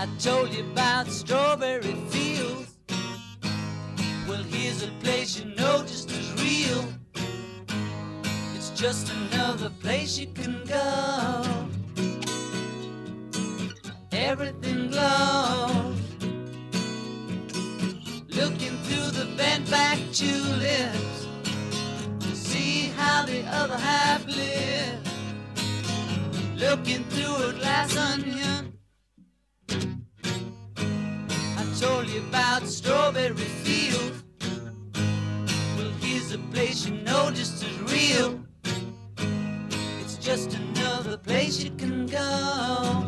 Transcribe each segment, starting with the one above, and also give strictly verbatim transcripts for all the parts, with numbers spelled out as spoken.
I told you about strawberry fields. Well, here's a place you know just as real. It's just another place you can go. Everything glows. Looking through the bent back tulips to see how the other half lives. Looking through a glass onion, I told you about strawberry fields. Well, here's a place you know just as real. It's just another place you can go.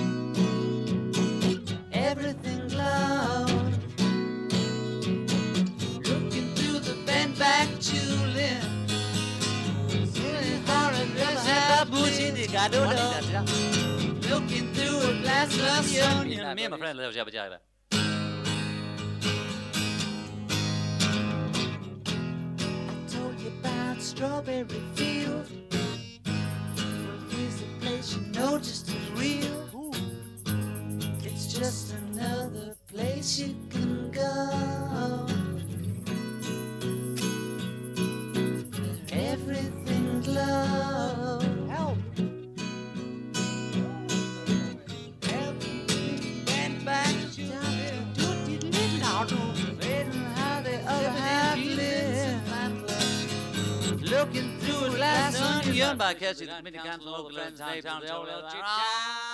Everything glows. Looking through the bent back tulip. Looking through a glass onion. Me and my friend live jabba jabba. I told you about strawberry fields. Here's a place you know just as real. Ooh. It's just another place you can go. Everything glows. Help. Everything went back to how the other half lives. Looking through a glass onion. By catching the mini cans and local friends downtown.